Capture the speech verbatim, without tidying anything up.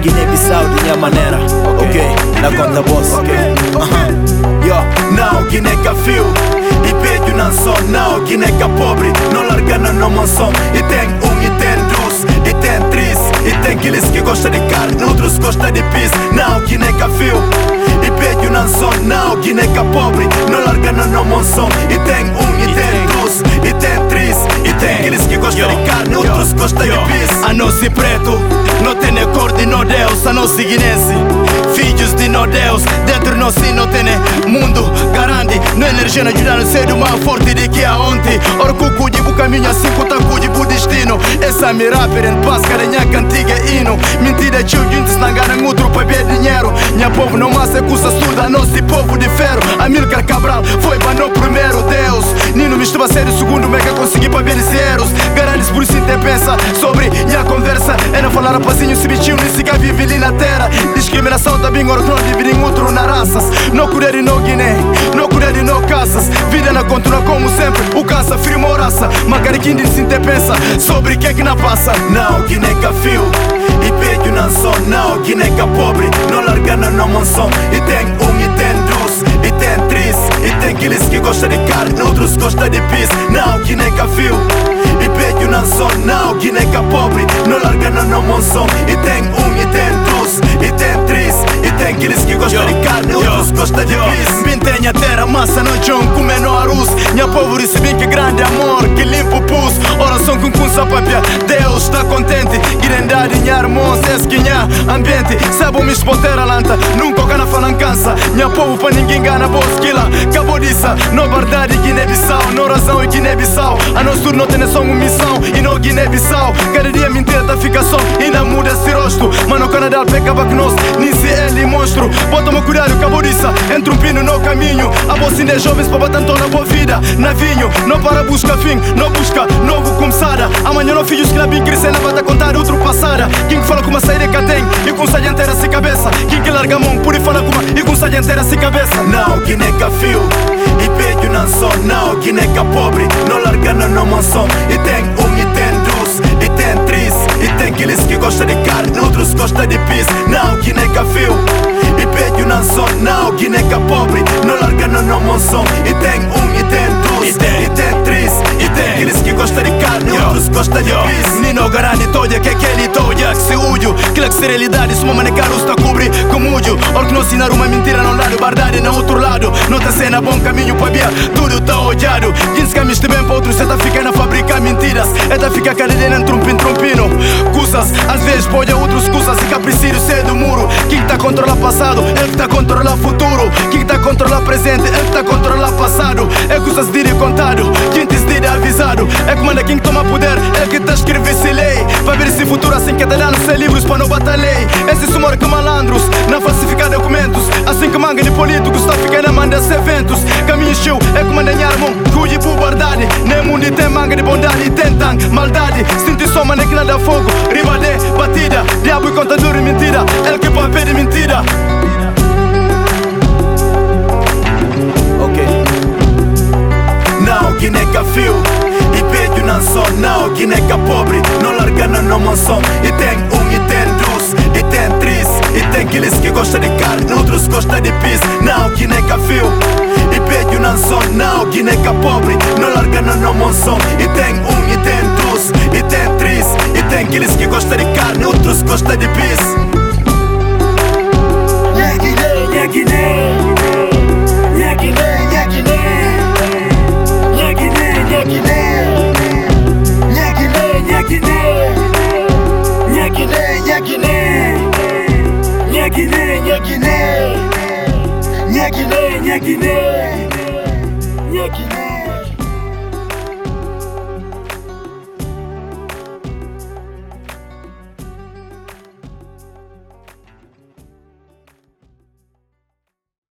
Guiné-Bissau de minha maneira, ok? Na conta boss, ok? Uh-huh. Yo, não, Guiné que fio e pede não só, não, Guiné que pobre, não larga na não mansão. E tem um, e tem dois, e tem três, e tem aqueles que gostam de carne, outros gostam de pis. Não, Guiné que fio e pede não só, não, Guiné que pobre, não larga na não mansão. E tem um, e tem dois, e tem três, e tem aqueles que gostam de carne, outros gostam de pis. A nós preto, não tem cor de no Deus, a nós guinense, filhos de no Deus, dentro de nós não tem mundo garante, não energia na ajuda no ser mais forte de que a ontem. Orcuco de caminho assim com tacu de destino. Essa me rapper em paz, cara, minha cantiga hino. Mentira, tio, juntos na gana, outro para ver dinheiro. Minha povo não massa, custa surda, nosso povo de ferro. Amílcar Cabral foi para no primeiro Deus. Nino me estava sério, segundo mega consegui para ver zeros. Garantes por isso te pensa sobre minha conversa. É não falar rapazinho, se bitinho, nem sequer vive ali na terra. Discriminação tá bem, orgulho de vir em outro na raças. Não curar e não Guiné, não curar e não caças. Vida na continua como sempre, o caça, frio, uma raça. Macariquim de sim te pensa sobre que é que não passa. Não, Guiné que fio e pede não só, não, Guiné que pobre, não larga na não mansão. E tem um, e tem dois, e tem três, e tem aqueles que gostam de carne, outros gostam de pis. Não, Guiné que fio e pede não só, não, Guiné que pobre, não larga na não mansão. E tem um, e tem dois, e tem três, e tem aqueles que gostam de carne, outros gostam de pis. Bem tem a terra, massa no chão, comendo arroz. Minha povo recebi que grande amor, que limpo o pus. Oração com cunça papia, Deus está contente. Grandade, minha irmã, esquinha, ambiente. Sabe o me exportar a lanta, nunca o cana falan cansa. Minha povo para ninguém gana, bosquila, acabou disso. No verdade, Guiné-Bissau, no razão e Guiné-Bissau. A nós tudo não tem só uma missão, e no Guiné-Bissau. Cada dia mentira tá fica só, ainda muda esse rosto. Mas no Canadá, peca que nós, nem se ele monstro. Bota uma cuidado, acabou disso, entre um pino no caminho. A bolsinha de jovens para bater toda a boa vida. Navinho, não para busca fim, não busca novo começada. Amanhã não filhos que lá bem crescer, não vai contar outro passada. Quem que fala com uma saída que tem e com saia inteira sem cabeça. Quem que larga a mão por e fala com uma e com saia inteira sem cabeça. Não, Guiné que fio e pede não só, não, Guiné que pobre, não larga na não mansão. E tem um, e tem dois, e tem três, e tem aqueles que gostam de carne, outros gostam de pis. Não, Guiné que fio e pede não só, não, Guiné que pobre, não larga na não mansão. E tem um, e tem dois, e tem, e tem três, e tem aqueles que gostam de carne, outros gostam de pis. Nino garante toda que aquele toda que se udio, que a realidade se uma maneira está cobrir como udio. Or que não ensinar uma mentira não lado, verdade no outro lado. Não tá sendo bom caminho para ver, tudo tá odiado. Quem se caminha bem para outros, você tá ficando a fabricar mentiras. É tá ficar cadeira em trumpin, trumpino. Cusas, às vezes pode outros cusas. E capricírio ser do muro. Quem tá controla passado, ele que tá controla futuro. Quem tá controla presente, ele que tá controla passado. É cusas de contado, quem te de avisado. É que manda quem toma poder, é que tá escrever se lei. Vai ver esse futuro assim que tá dando sem livros para não bater lei. Esse sumor que malandros, não falsificar documentos. Assim que manga de políticos, tá ficando a mandar eventos. Caminho chill, é que manda minha irmão, cuide por verdade. Nem mundo tem manga de bondade, tem tang, maldade. Sinto só manda que nada fogo, riba de batida. Diabo e contador e mentira, ele que pode pedir mentira. Ok. Não, Guiné que fio e pede não só, não, Guiné que pobre, não larga na não mansão. E tem um, e tem dois, e tem três, e tem aqueles que gostam de carne, outros gostam de pis. Não, Guiné que fio e pede não só, não, Guiné que pobre, não larga na não mansão. E tem um, e tem dois, e tem três, e tem aqueles que gostam de carne, outros gostam de pis. Nha Guiné, nha Guiné, nha Guiné, nha Guiné, nha Guiné, nha Guiné, nha Guiné, nha Guiné, nha Guiné, nha Guiné, nha Guiné, nha Guiné, nha Guiné, nha Guiné.